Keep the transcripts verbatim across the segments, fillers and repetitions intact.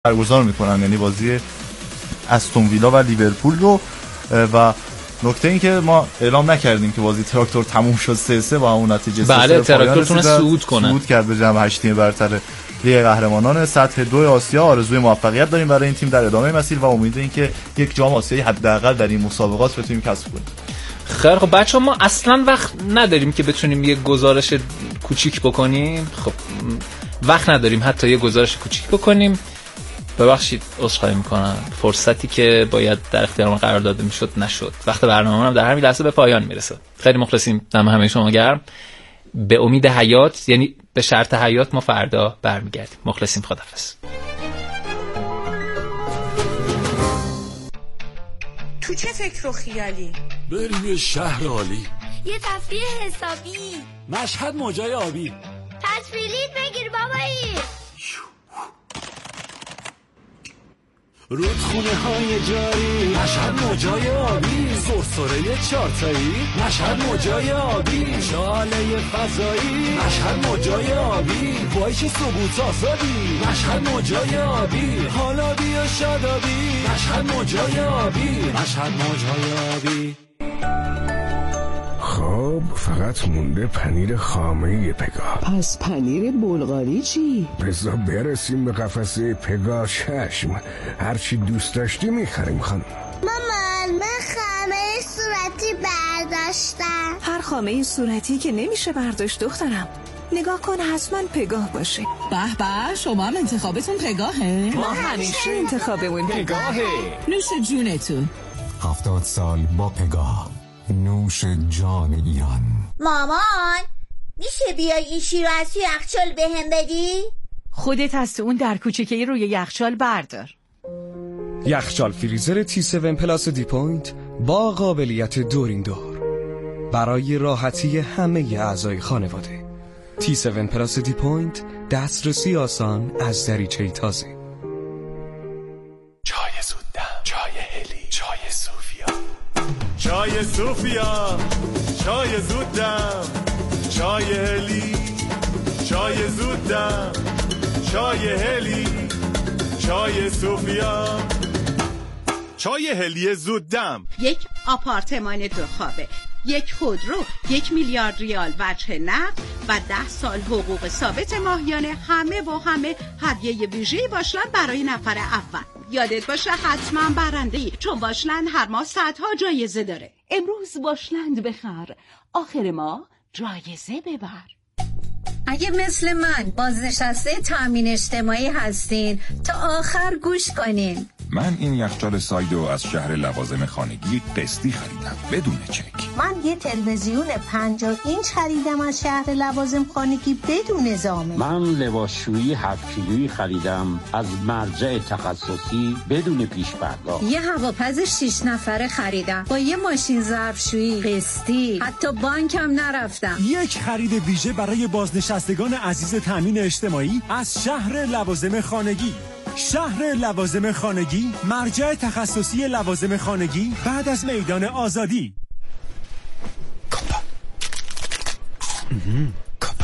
برگزار میکنن، یعنی بازی استون ویلا و لیورپول رو. و نکته این که ما اعلام نکردیم که بازی تراکتور تموم شد سه سه با اون نتیجه. بله تراکتور تونه صعود کنه، صعود کرد به جام هشت تیم برتر لیگ قهرمانان سطح دو آسیا. آرزوی موفقیت داریم برای این تیم در ادامه مسیر و امید این که یک جام آسیایی حداقل در این مسابقات بتونیم کسب کنیم. خیر خب بچه‌ها ما اصلا وقت نداریم که بتونیم یه گزارش کوچیک بکنیم. خب وقت نداریم حتی یه گزارش کوچیک بکنیم. ببخشید عذرخواهی میکنم، فرصتی که باید در اختیار ما قرار داده میشد نشد. وقت برنامه هم در همین لحظه به پایان میرسه. خیلی مخلصیم، دم همه شما گرم. به امید حیات، یعنی به شرط حیات، ما فردا برمیگردیم. مخلصیم، خداحافظ. تو چه فکر و خیالی؟ بریم یه شهر عالی، یه تفریح حسابی، مشهد موجای آبی، تصویریت بگیر بابایی، رودخونه های جاری، مشهد موجای آبی، سرسره چارتایی، مشهد موجای آبی، شاله فضایی، مشهد موجای آبی، وایش ثبوت آزادی، مشهد موجای آبی، حالا بیا شادابی، مشهد موجای آبی، مشهد موجای آبی. خب فقط مونده پنیر خامه پگاه. پس پنیر بلغاری چی؟ بذار برسیم به قفسه پگاه. چشم، هرچی دوست داشتی میخریم خانم. مامان من خامه صورتی برداشتم. هر خامه صورتی که نمیشه برداشت دخترم. نگاه کن حتما پگاه باشه. به به، شما هم انتخابتون پگاهه؟ ما همیشه انتخابمون پگاهه. نوش جونتون. هفتاد سال با پگاه، نوش جان ایران. مامان میشه بیای این شیر رو از توی یخچال بهم بدی؟ خودت از تو اون در کوچیکه روی یخچال بردار. یخچال فریزر تی هفت پلاس دی پوینت با قابلیت دورین دور برای راحتی همه اعضای خانواده. تی هفت پلاس دی پوینت، دسترسی آسان از دریچه تازه. چای زودم، چای هلی، چای صوفیا، چای صوفیا، چای زودم، چای هلی، چای زودم، چای هلی، چای صوفیا، چای هلی زودم. یک آپارتمان دو خوابه، یک خودرو، یک میلیارد ریال وجه نقد و ده سال حقوق ثابت ماهیانه، همه و همه هدیه ویژه‌ای باشلند برای نفر اول. یادت باشه حتما برنده‌ای، چون باشلند هر ماه صدها جایزه داره. امروز باشلند بخر، آخر ماه جایزه ببر. اگه مثل من بازنشسته تامین اجتماعی هستین تا آخر گوش کنین. من این یخچال سایدو از شهر لوازم خانگی قسطی خریدم بدون چک. من یه تلویزیون پنجاه اینچ خریدم از شهر لوازم خانگی بدون زامن. من لباسشویی هفت کیلویی خریدم از مرجع تخصصی بدون پیش پرداخت. یه هواپز شش نفره خریدم با یه ماشین ظرفشویی قسطی، حتی بانکم نرفتم. یک خرید ویژه برای بازنشستگان عزیز تامین اجتماعی از شهر لوازم خانگی. شهر لوازم خانگی، مرجع تخصصی لوازم خانگی بعد از میدان آزادی. کپا کپا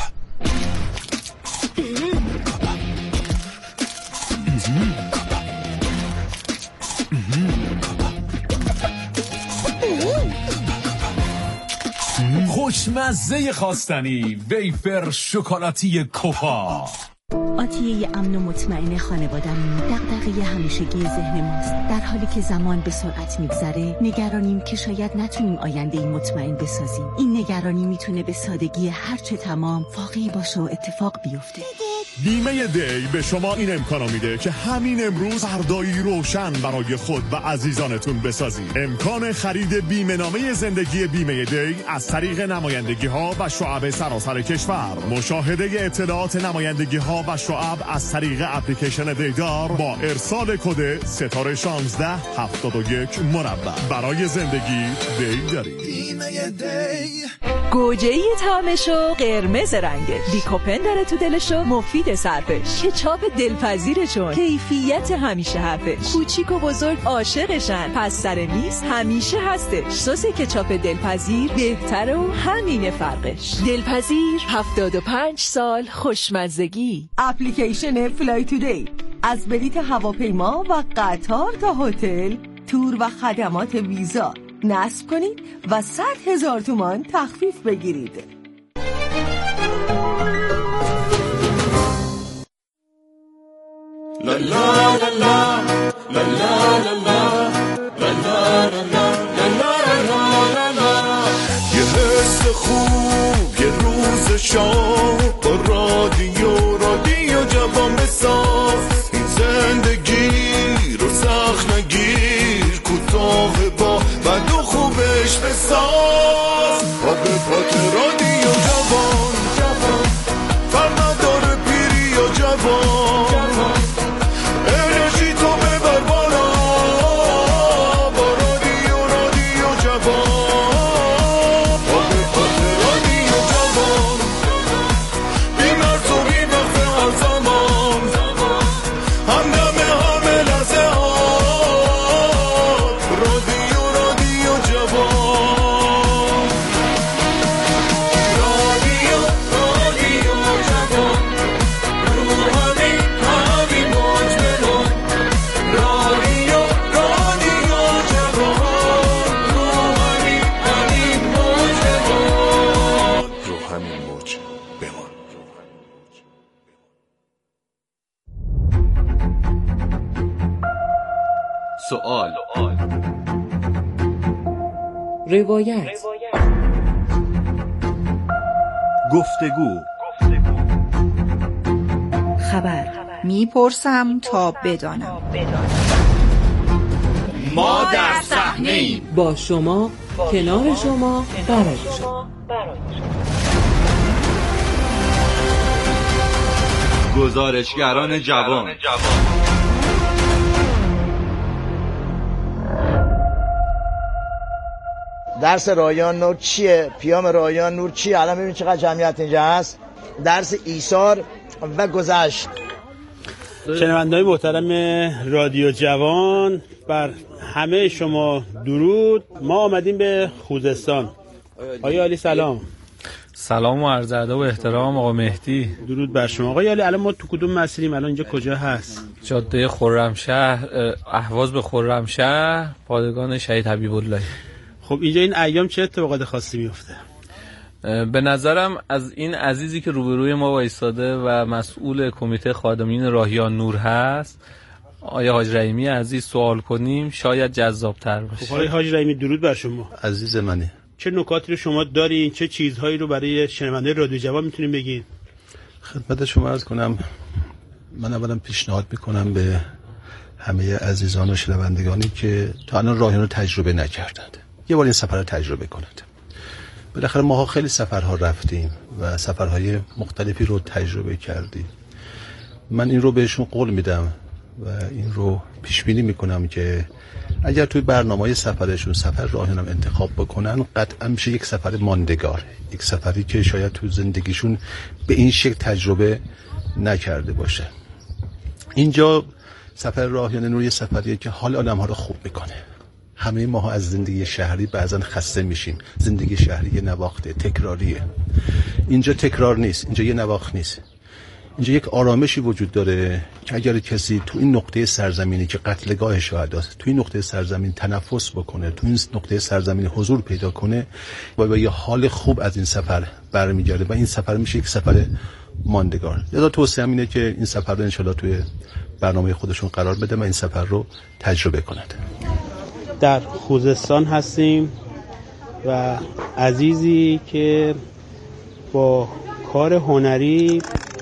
خوشمزه خواستنی ویفر شکلاتی کپا. آتیه امن و مطمئن خانواده‌مون دغدغه همیشگی ذهن ماست. در حالی که زمان به سرعت میگذره، نگرانیم که شاید نتونیم آینده ای مطمئن بسازیم. این نگرانی میتونه به سادگی هرچه تمام واقعی باشه و اتفاق بیفته. بیمه دی به شما این امکانو میده که همین امروز فردایی روشن برای خود و عزیزانتون بسازید. امکان خرید بیمه نامه زندگی بیمه دی از طریق نمایندگی ها و شعب سراسر کشور. مشاهده اطلاعات نمایندگی ها و شعب از طریق اپلیکیشن دیدار با ارسال کد ستاره شانزده هفتاد و یک مربع. برای زندگی دی دارید. بیمه دی. گوجه‌ای طعمشو قرمز رنگش، لیکوپن داره تو دلشو، مفید صرفش، کچاپ دلپذیرشون، کیفیت همیشه حرفش، کوچیک و بزرگ عاشقشن، پس سر میز همیشه هستش. سس کچاپ دلپذیر بهتره و همینه فرقش. دلپذیر، هفتاد و پنج سال خوشمزگی. اپلیکیشن فلای تودی از بلیت هواپیما و قطار تا هتل، تور و خدمات ویزا نصب کنید و صد هزار تومان تخفیف بگیرید. لا لا لا لا لا لا لا لا لا لا. یه حس خوب، یه روز شام، با رادیو رادیو جوان بساز. این زندگی رو سخت نگیر، کوتاه با بد و خوبش بساز. با به پات رادیو جوان، فرق نداره پیری یا جوان. سوال، روایت، گفتگو، خبر. میپرسم تا بدانم. ما در صحنه با شما، کنار شما، برای شما. گزارشگران جوان. درس رایان نور چیه؟ پیام رایان نور چیه؟ الان ببین چقدر جمعیت اینجا هست. درس ایثار و گذشت. شنونده‌های محترم رادیو جوان، بر همه شما درود. ما آمدیم به خوزستان. آقای علی سلام. سلام و عرض ادب و احترام آقا مهدی. درود بر شما. آقای علی، الان ما تو کدوم مسیریم؟ الان اینجا کجا هست؟ جاده خرمشهر، اهواز به خرمشهر، پادگان شهید حبیب الله. خب اینجا این ایام چه اتفاقات خاصی میفته؟ به نظرم از این عزیزی که روبروی ما وایساده و مسئول کمیته خادمین راهیان نور هست، آیا حاج رحیمی عزیز، سوال کنیم شاید جذاب‌تر باشه. خب آقای حاج رحیمی درود بر شما. عزیز منه. چه نکاتی رو شما دارین؟ چه چیزهایی رو برای شنونده رادیو جوان میتونین بگین؟ خدمت شما عرض کنم، من اولا پیشنهاد میکنم به همه عزیزان و شنوندگانی که تا الان راهیان رو تجربه نکردند، یه بار این سفر رو تجربه کنند. بالاخره ماها خیلی سفرها رفتیم و سفرهای مختلفی رو تجربه کردیم. من این رو بهشون قول میدم و این رو پیش بینی میکنم که اگر توی برنامه‌های سفرشون سفر راهیان هم انتخاب بکنن، قطعا میشه یک سفر ماندگار، یک سفری که شاید تو زندگیشون به این شکل تجربه نکرده باشه. اینجا سفر راهیان نور یه سفریه که حال آدم‌ها رو خوب میکنه. همه ماها از زندگی شهری بعضا خسته میشیم. زندگی شهری یه نواخته، تکراریه. اینجا تکرار نیست، اینجا یه نواخت نیست. اینجا یک آرامشی وجود داره که اگر کسی تو این نقطه سرزمینی که قتلگاه شهداست، تو این نقطه سرزمین تنفس بکنه، تو این نقطه سرزمین حضور پیدا کنه و با یه حال خوب از این سفر برمیگرده و این سفر میشه یک سفر ماندگار. لذا توصیه‌ام اینه که این سفر رو انشالله توی برنامه خودشون قرار بده و این سفر رو تجربه کنند. در خوزستان هستیم و عزیزی که با کار هنری،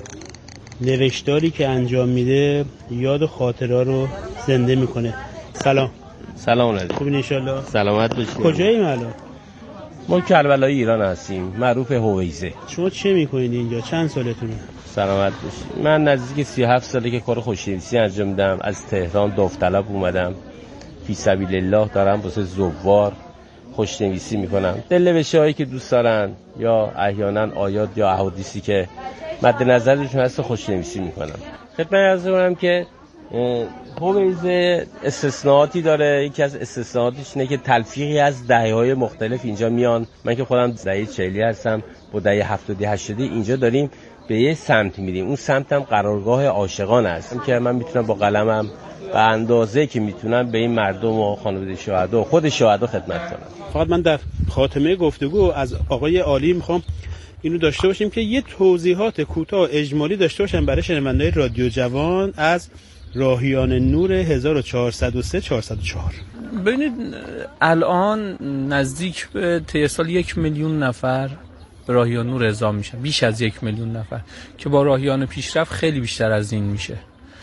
نوشتاری که انجام میده، یاد و خاطره رو زنده میکنه. سلام. سلام علیکم. خوبین انشالله؟ سلامت باشید. کجاییم الان؟ ما کربلای ایران هستیم، معروف هویزه. شما چه میکنید اینجا؟ چند سالتونه؟ سلامت باشید. من نزدیک سی و هفت ساله که کار خوشنویسی انجام میدم. از تهران داوطلب اومدم، فی سبیل الله دارم واسه زوار خوشنویسی میکنم. دلنوشته هایی که دوست دارن یا احیانا آیات یا احادیثی که مد نظرشون هست خوشنویسی میکنم. خدمت عرض کنم که هویزه استثناءاتی داره. یکی از استثناءاتش اینه که تلفیقی از دهه‌های مختلف اینجا میان. من که خودم دهه چهلی هستم، با دهه هفتادی هشتادی اینجا داریم به یه سمت میریم، اون سمت هم قرارگاه عاشقان است که من میتونم با قلمم به اندازه که میتونم به این مردم و خانواده شهدا و خود شهدا خدمت کنم. فقط من در خاتمه گفتگو از آقای عالی میخوام اینو داشته باشیم که یه توضیحات کوتاه اجمالی داشته باشم برای شنونده‌های رادیو جوان از راهیان نور هزار و چهارصد و سه چهارصد و چهار. ببینید الان نزدیک به طی سال یک میلیون نفر به راهیان نور اعزام میشن، بیش از یک میلیون نفر که با راهیان پیشرفت خیلی بیشتر از این میشه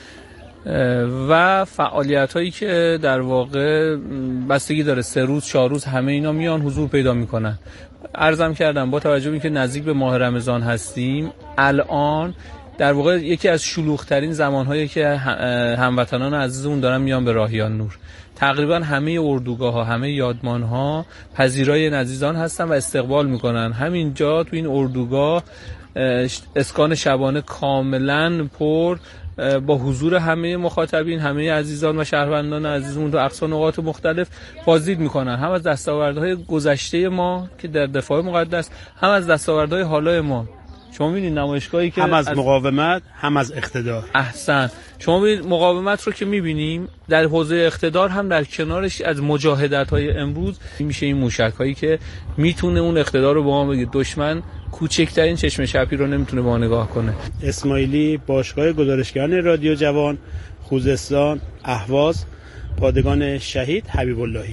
و فعالیت هایی که در واقع بستگی داره، سه روز چهار روز همه اینا میان حضور پیدا میکنن. عرضم کردم با توجه به اینکه نزدیک به ماه رمضان هستیم، الان در واقع یکی از شلوغ‌ترین زمانهایی که هموطنان عزیزمون دارن میان به راهیان نور. تقریبا همه اردوگاه‌ها، همه یادمان‌ها پذیرای این عزیزان هستن و استقبال میکنن. همینجا تو این اردوگاه اسکان شبانه کاملا پر با حضور همه مخاطبین، همه عزیزان و شهروندان عزیزمون تو اقصا نقاط مختلف بازدید میکنن، هم از دستاوردهای گذشته ما که در دفاع مقدس، هم از دستاوردهای حالای ما. شما می‌بینید نمایشگاهی که هم از, از مقاومت هم از اقتدار. احسن. شما می‌بینید مقاومت رو که می‌بینیم در حوزه اقتدار هم در کنارش از مجاهدت‌های امروز میشه این موشک‌هایی که میتونه اون اقتدار رو به ما بگه. دشمن کوچکترین چشم چپی رو نمیتونه به ما نگاه کنه. اسماعیلی، باشگاه گزارشگران رادیو جوان، خوزستان، اهواز، پادگان شهید حبیب اللهی.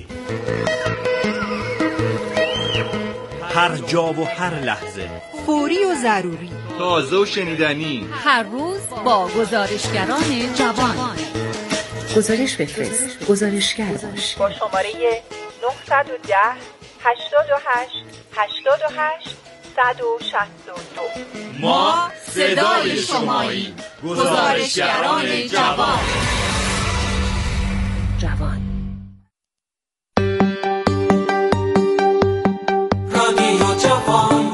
هر جا و هر لحظه، فوری و ضروری، تازه و شنیدنی، هر روز با گزارشگران جوان. گزارش بفرست، گزارشگر باش. با شماره نه یک صفر هشتاد و هشت هشتاد و هشت صد و شصت و دو. ما صدای شماییم، گزارشگران جوان. جوان رادیو جوان.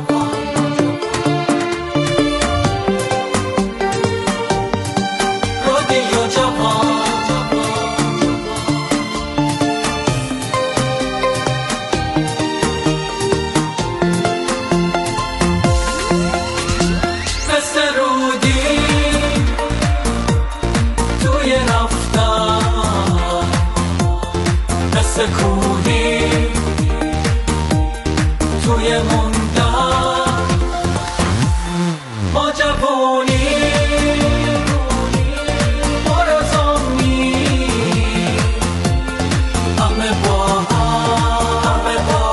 رادیو جوان. مثل رودی توی رفتن، مثل کوهی توی موندن، ما جوانی مرزامی، همه با هم، همه با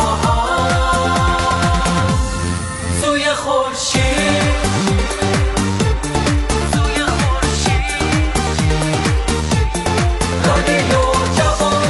هم، سوی خورشید، سوی خورشید. رادیو جوان.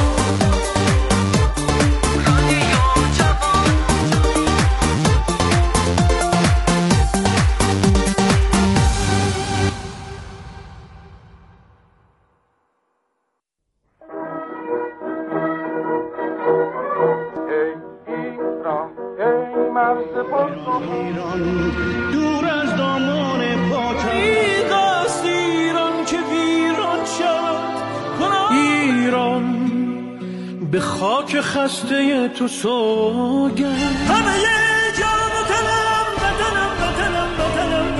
دور از دامان پاکم، ایداست ایران که ویران شد. ایران به خاک خسته تو سوگند، همه جا وطنم وطنم وطنم وطنم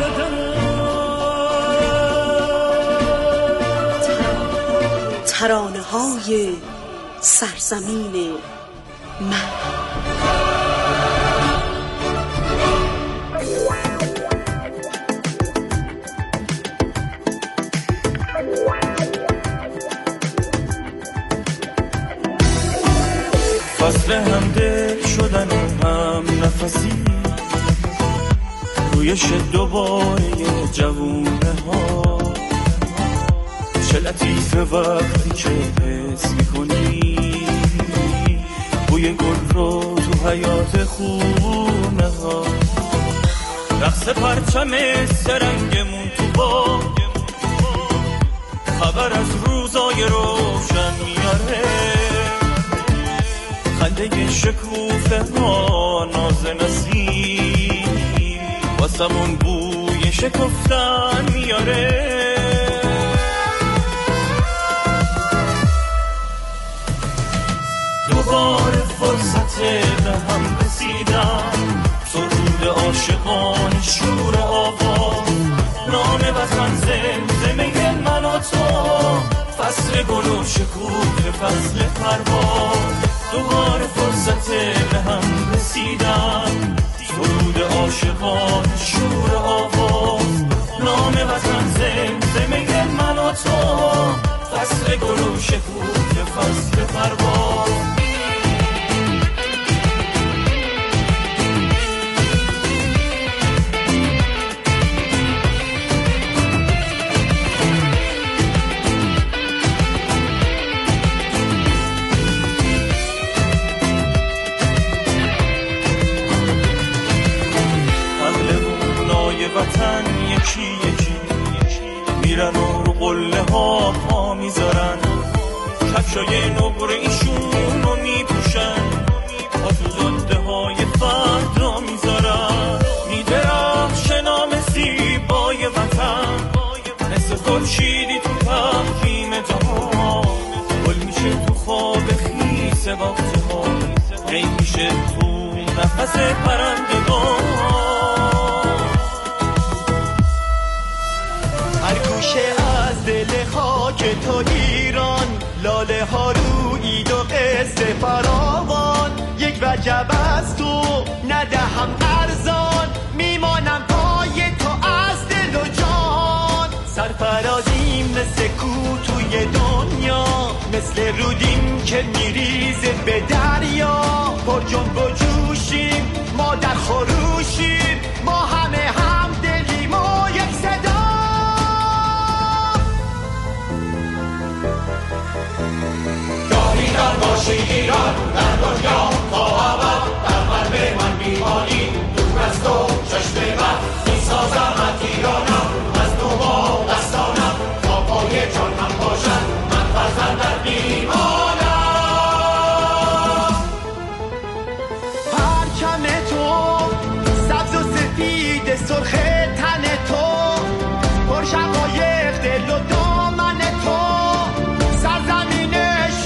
وطنم. ترانه های سرزمین من. فصل هم دل شدن و هم نفسی، رویش دوباره جوونه ها. چه لطیفه وقتی که حس میکنی بوی گل رو تو حیات خونه ها. رقص پرچم سرنگمون تو با، خبر از روزای روشن میاره. خنده شکوفه ها ناز نسیم، واسمون بوی شکفتن میاره. دوباره فرصت به هم رسیدن، سرود عاشقان شور آواز. زمزمه من و تو، فصل گل و شکوه فصل پرواز، دوباره فرصت به هم رسیدن، سرود عاشقان شور آواز، نام وطن زمزمه من و تو، فصل گل و شکوه فصل پرواز. وطن یکی یکی میرن و رو قله ها پا میذارن، کفشای نقره ایشون رو میپوشن، پا تو زده های فردا میذارن، میدرخش نام زیبای وطن، مثل خورشیدی تو تقویم جهان، گل میشه تو خواب خیس وقت ها، قیم میشه تو نفس پرندگان. هر گوشه از دل خاک تو ایران، لاله ها رویید و قصه فراوان، یک وجب از تو ندهم ارزان، میمانم پای تو از دل و جان، سرفرازیم مثل کو توی دنیا، مثل رودیم که میریزه به دریا، پر جنب و جوشیم ما در خروشیم، ما همه هم دلیم و یک صدا. ایران باشی ایران در دنیا تا ابد، در قلب من میمانی دور از تو چشم بد، میسازمت ایرانم از نو دستانم، تا پای جانم باشد من فرزندت میمانم. پرچم تو سبز و سفید سرخ تن تو، پر شقایق دل و دامن تو، سرزمین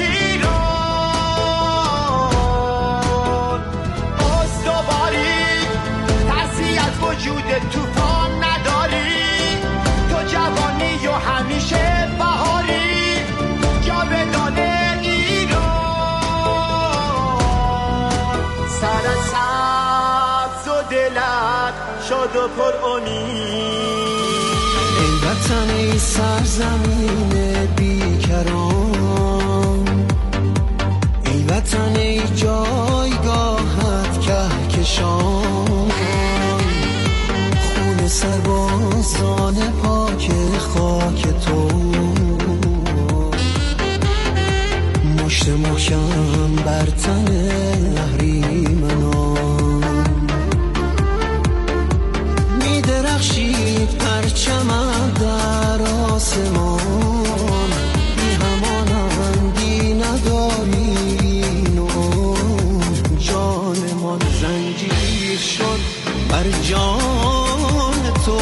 وجود توفان نداری، تو جوانی و همیشه بهاری، جاودان ایران، سرت سبز و دلت شاد و پر امید. ای وطن ای سرزمین بیکران، ای وطن ای جایگاهت کهکشان، سربازان پاک خاک تو، مشت محکم بر تن اهریمنان، میدرخشید پرچمت در آسمان، بی همانندی نداری نور، جانمان زنجیر شد بر جان تو،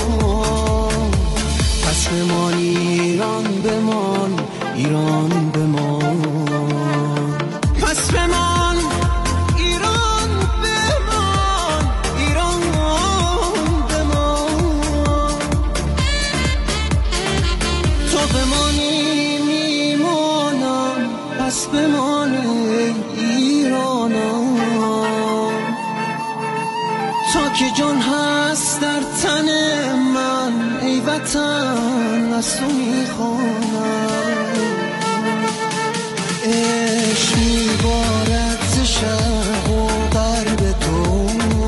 پس بمان ایران بمان ایران بمان، پس بمان ایران بمان ایران بمان، تو بمانی میمانم، پس بمان ایرانم، تا که جان هست در تن من ای وطن از تو میخوانم، عشق میبارد ز شرق و غرب تو،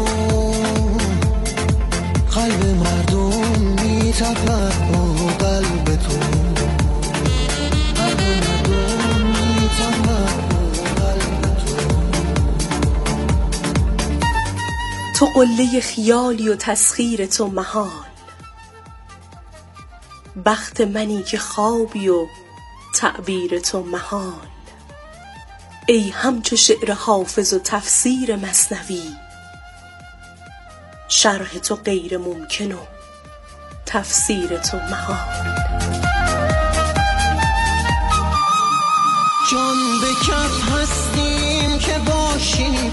قلب مردم میتپد با قلب تو، قلب مردم میتپد با قلب تو. تو قله خیالی و تسخیر تو محال، بخت منی که خوابی و تعبیر تو محال، ای همچو شعر حافظ و تفسیر مثنوی، شرح تو غیر ممکن و تفسیر تو محال. جان به کف هستیم که باشی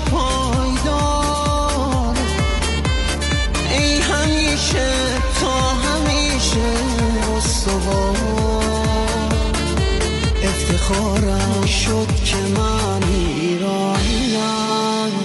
پایدار، ای همیشه تا همیشه افتخارم شد که من ایرانم،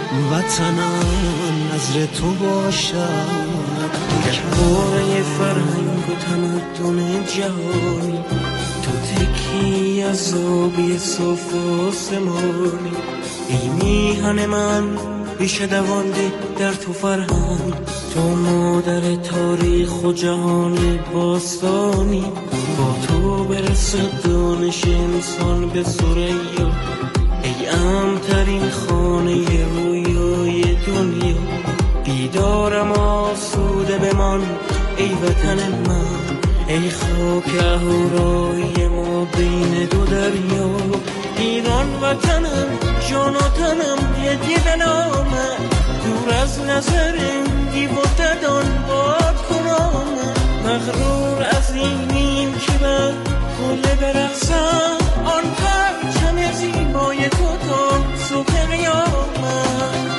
وطنم نظر تو باشم. یک باره فرهنگ و تمدن جهانی، تو تکی از آبی صاف آسمانی. ای میهن من ریشه دوانده در تو فرهنگ، تو مادر تاریخ و جهان باستانی. با تو برسه دانش انسان به ثریا، ای امترین خانه رویای دنیا. بیدارم آسوده بمان ای وطن من، ای خاک اهورای ما بین دو دریا. ایران وطنم جان و تنم هدیه به نامم، دور از نظر دیو و ددان باد کنام. مغرور از اینیم که بر کله برقصم، آن پرچم زیبای تو تا صبح قیامت.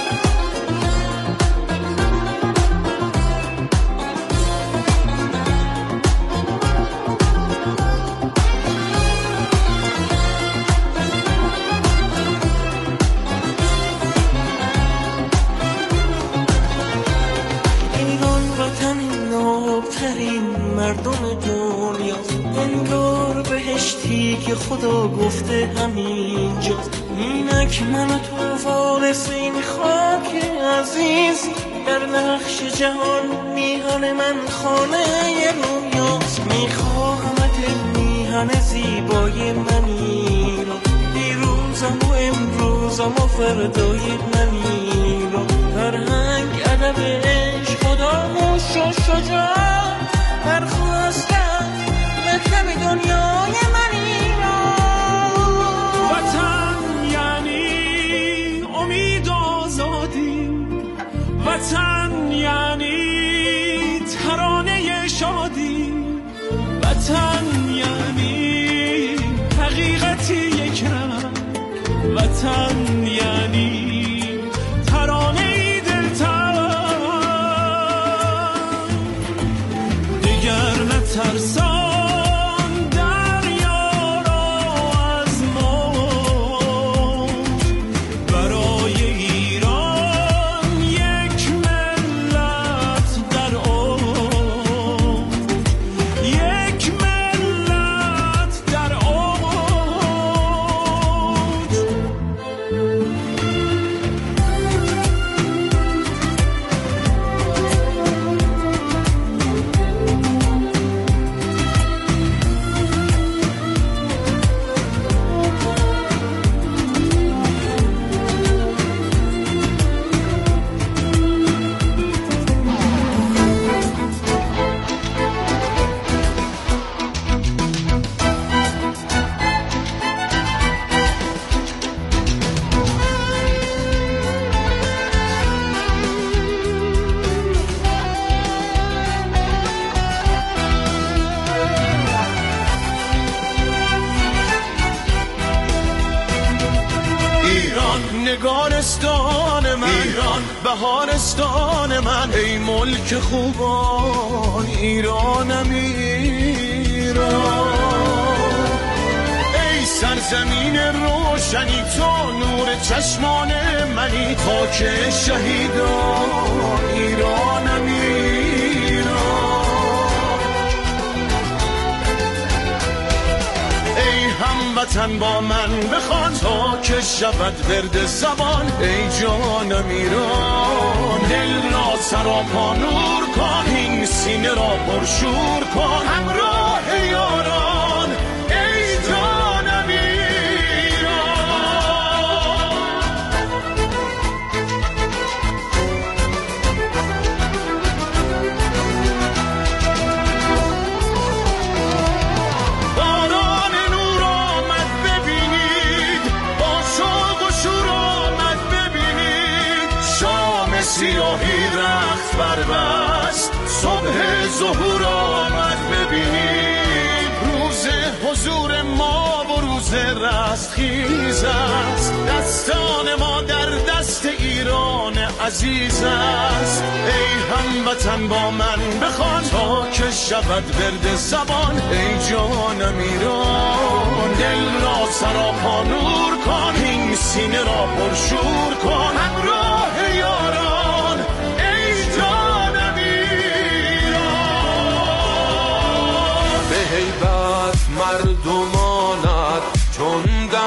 مردم دنیا انگار بهشتی که خدا گفته همینجا. اینک من و تو وارث این خاک عزیز، در نقش جهان میهن من خانه رویاست. میخواهمت میهن زیبای من ایران، دیروزم و امروزم و فردای من ایران. فرهنگ ادب عشق خداموش و شجاع، برخواستم مکتب دنیای من ایران. وطن یعنی امید آزادی، وطن یعنی ترانه شادی، وطن یعنی حقیقتی یک رنگ، وطن یعنی ترانه ترسان دریا را از ما. برای ایران یک ملت در آن، یک ملت در آن. نگارستان من ایران، بهارستان من، ای ملک خوبان ایرانم ایران. ای سرزمین روشنی تو نور چشمان منی، خاک شهیدان ایرانم ایران. ای هموطن با من بخوان تا که شود ورد زبان، ای جانم ایران. دل را سراپا نور کن، این سینه را پرشور کن، همراه یاران ای جانم ایران. باران نور آمد ببینید، با شوق و شور آمد ببینید. شام سیاهی رخت بربست، صبح ظهور آمد ببینید. روز حضور ما و روز رستخیز است، دستان ما در دست ایران عزیز است. ای هموطن با من بخوان تا که شود ورد زبان، ای جانم ایران. دل سراپا نور کن این سینه را پرشور کن همراه یاران ای جانم ایران به هیبت مردمانت چون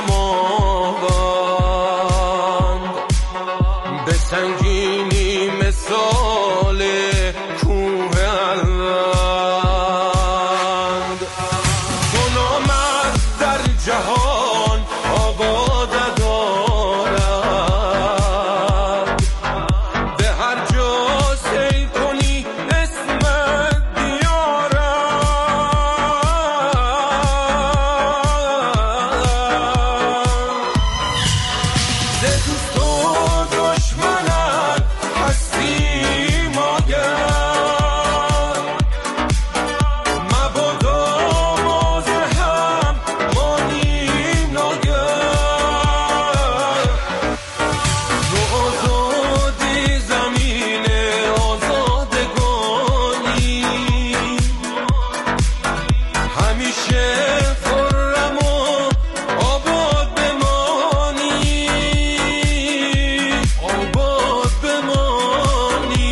دماوند به سنگینی مثال کوه الوند تو نامت در جهان آباد دارد به هر جا سیر کنی اسمت بیارد ز دوست و دشمنت هستیم آگه مبادا ما ز هم مانیم ناگه تو آزادی زمین آزادگانی همیشه خرم و آباد بمانی آباد بمانی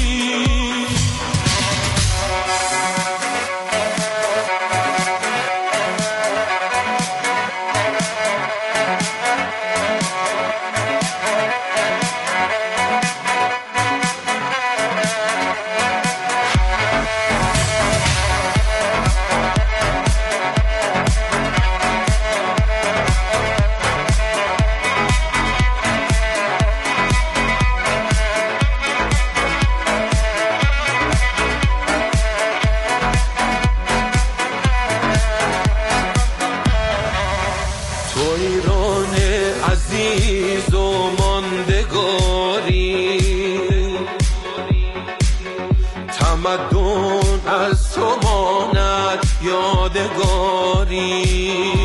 تو ایران عزیز و ماندگاری تمدن از تو ماند یادگاری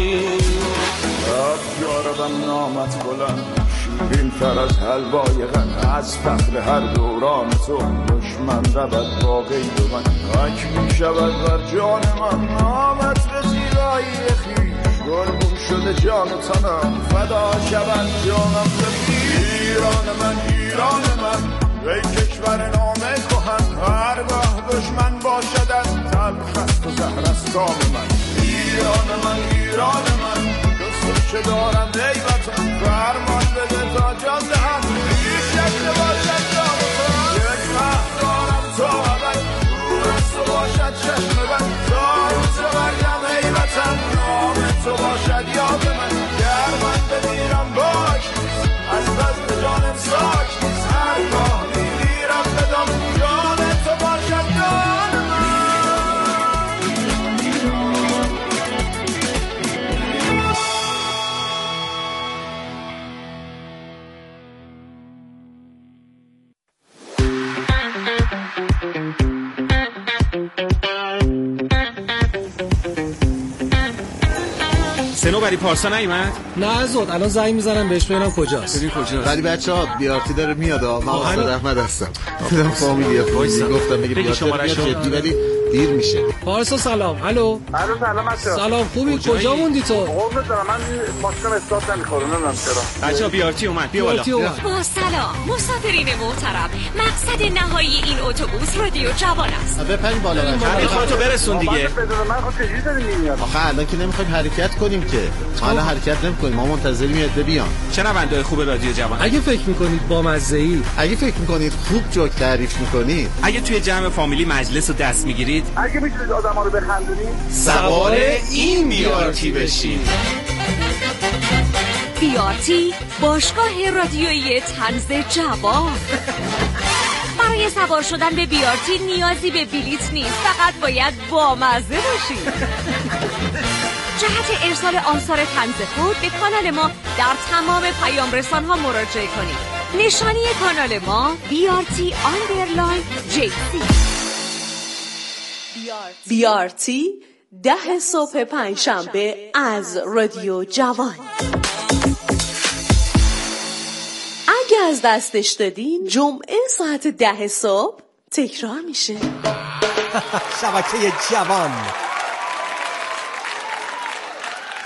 یاربم نامت بلند شیرین تر از حلوای غم از فخر هر دوران تو دشمن رود با قید من خاک می شود بر جان من نامت به زیبایی خویش گرگم شده جان تنم فدا شود جانم به ایران من ایران من ای کشور نامه کهن هرگاه دشمن باشد از تلخ است و زهر از کام من ایران من ایران من دوست چه دارم ای وطن فرمان بده تا جان دهم بیشک باشد جان یک ماه دارم تا ابد دور از تو باشد چشم بد تا روز مریم ای وطن نام تو باشد یاد من گر من بمیرم باش از بزم جانم ساک نیست هرگاه میمیرم بدم جان تو باشد جان من سنو برای پارسا نیومد؟ نه زود الان زنگ میزنم بهش ببینم کجاست. ببین کجاست. ولی بچه‌ها بیارتی داره میاد آ من استاد احمد هستم. دیدم فامیلیه وایسا گفتم بگی بیارتی میاد جدی ولی دیر میشه. پارسا سلام. الو. الو سلام بچه‌ها. سلام خوبی کجا موندی تو؟ قربونت برم من ماشینم استارت نمیخوره نمیدونم چرا. بچه‌ها بیارتی اومد بیا بالا. با سلام مسافرین محترم مقصد نهایی این اتوبوس رادیو جوان است. بپرین بالا بچه‌ها. خودتو برسون دیگه. من خود چجوری داریم میاد؟ آخه الان که نمیخوایم حرکت کنیم که. ما الان حرکت نمی‌کنیم ما منتظریم میاد بیان. شنونده‌های خوب رادیو جوان اگه فکر می‌کنید با مزه‌ای اگه فکر می‌کنید خوب جوک تعریف می‌کنید اگه توی جمع فامیلی مجلس رو دست میگیرید اگه میتونید آدم‌ها رو بخندونید سوار این بیارتی بشید. بیارتی باشگاه رادیویی طنز جوان. برای سوار شدن به بیارتی نیازی به بلیت نیست فقط باید بامزه باشید. جهت ارسال آثار طنز خود به کانال ما در تمام پیام رسان ها مراجعه کنید. نشانی کانال ما بیارتی آندرلاین جی سی. بیارتی ده صبح پنجشنبه از رادیو جوان. اگه از دستش دادین جمعه ساعت ده صبح تکرار میشه. شبکه جوان